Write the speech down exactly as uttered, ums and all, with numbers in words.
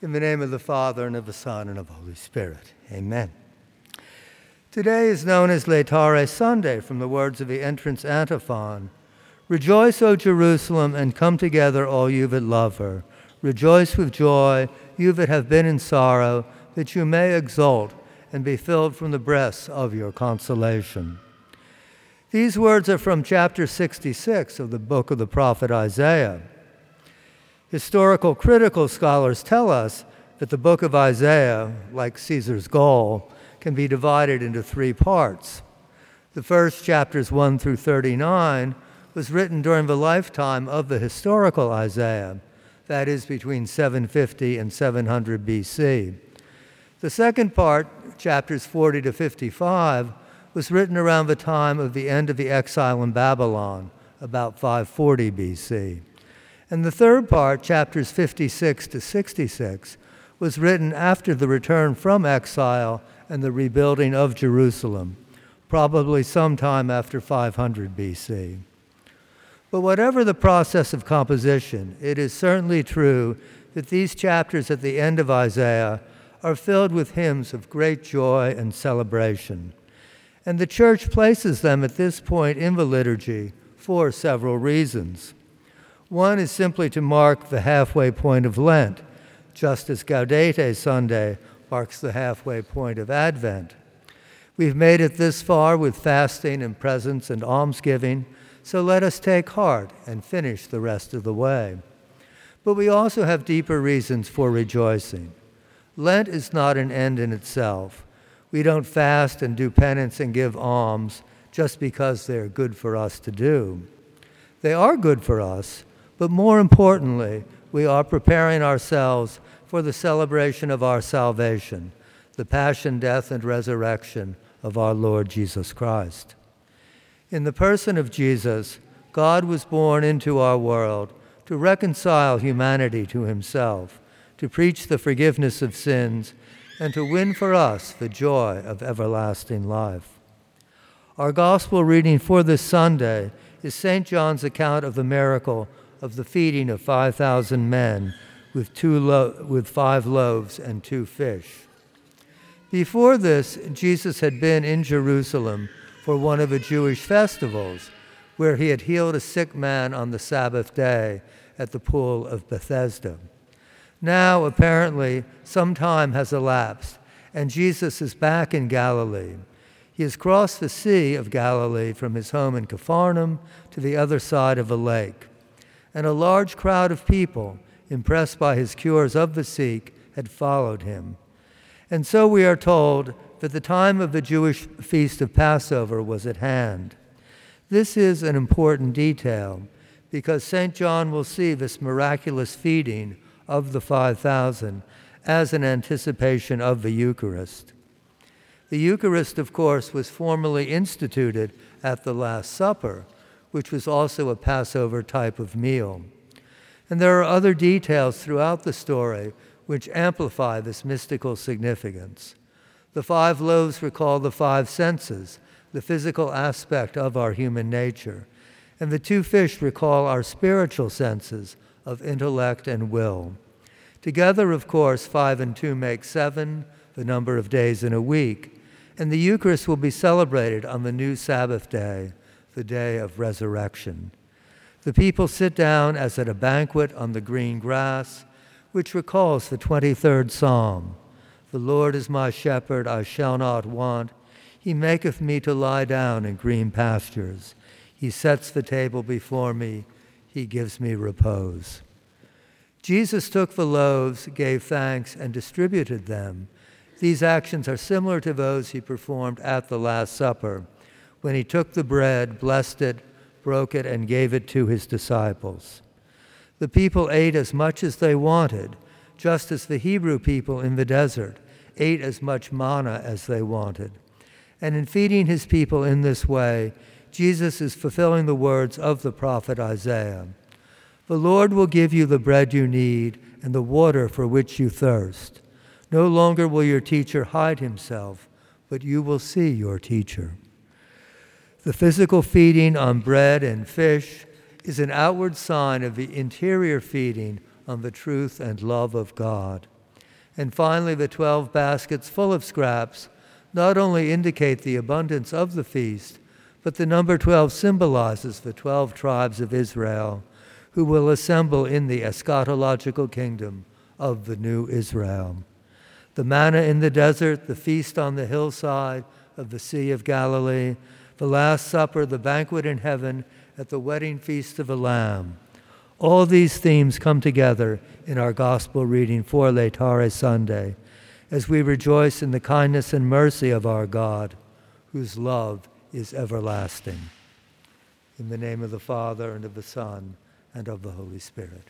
In the name of the Father, and of the Son, and of the Holy Spirit. Amen. Today is known as Laetare Sunday, from the words of the entrance antiphon. Rejoice, O Jerusalem, and come together, all you that love her. Rejoice with joy, you that have been in sorrow, that you may exult and be filled from the breasts of your consolation. These words are from chapter sixty-six of the book of the prophet Isaiah. Historical critical scholars tell us that the book of Isaiah, like Caesar's Gaul, can be divided into three parts. The first, chapters one through thirty-nine, was written during the lifetime of the historical Isaiah, that is, between seven fifty and seven hundred B C. The second part, chapters forty to fifty-five, was written around the time of the end of the exile in Babylon, about five forty B C. And the third part, chapters fifty-six to sixty-six, was written after the return from exile and the rebuilding of Jerusalem, probably sometime after five hundred B C. But whatever the process of composition, it is certainly true that these chapters at the end of Isaiah are filled with hymns of great joy and celebration. And the Church places them at this point in the liturgy for several reasons. One is simply to mark the halfway point of Lent, just as Gaudete Sunday marks the halfway point of Advent. We've made it this far with fasting and presence and almsgiving, so let us take heart and finish the rest of the way. But we also have deeper reasons for rejoicing. Lent is not an end in itself. We don't fast and do penance and give alms just because they're good for us to do. They are good for us, but more importantly, we are preparing ourselves for the celebration of our salvation, the passion, death, and resurrection of our Lord Jesus Christ. In the person of Jesus, God was born into our world to reconcile humanity to himself, to preach the forgiveness of sins, and to win for us the joy of everlasting life. Our gospel reading for this Sunday is Saint John's account of the miracle of the feeding of five thousand men with, two lo- with five loaves and two fish. Before this, Jesus had been in Jerusalem for one of the Jewish festivals, where he had healed a sick man on the Sabbath day at the pool of Bethesda. Now, apparently, some time has elapsed, and Jesus is back in Galilee. He has crossed the Sea of Galilee from his home in Capharnaum to the other side of the lake. And a large crowd of people, impressed by his cures of the sick, had followed him. And so we are told that the time of the Jewish feast of Passover was at hand. This is an important detail because Saint John will see this miraculous feeding of the five thousand as an anticipation of the Eucharist. The Eucharist, of course, was formally instituted at the Last Supper, which was also a Passover type of meal. And there are other details throughout the story which amplify this mystical significance. The five loaves recall the five senses, the physical aspect of our human nature, and the two fish recall our spiritual senses of intellect and will. Together, of course, five and two make seven, the number of days in a week, and the Eucharist will be celebrated on the new Sabbath day, the day of resurrection. The people sit down as at a banquet on the green grass, which recalls the twenty-third Psalm. The Lord is my shepherd, I shall not want. He maketh me to lie down in green pastures. He sets the table before me. He gives me repose. Jesus took the loaves, gave thanks, and distributed them. These actions are similar to those he performed at the Last Supper, when he took the bread, blessed it, broke it, and gave it to his disciples. The people ate as much as they wanted, just as the Hebrew people in the desert ate as much manna as they wanted. And in feeding his people in this way, Jesus is fulfilling the words of the prophet Isaiah. The Lord will give you the bread you need and the water for which you thirst. No longer will your teacher hide himself, but you will see your teacher. The physical feeding on bread and fish is an outward sign of the interior feeding on the truth and love of God. And finally, the twelve baskets full of scraps not only indicate the abundance of the feast, but the number twelve symbolizes the twelve tribes of Israel who will assemble in the eschatological kingdom of the new Israel. The manna in the desert, the feast on the hillside of the Sea of Galilee, the Last Supper, the banquet in heaven at the wedding feast of the Lamb. All these themes come together in our gospel reading for Laetare Sunday as we rejoice in the kindness and mercy of our God, whose love is everlasting. In the name of the Father, and of the Son, and of the Holy Spirit.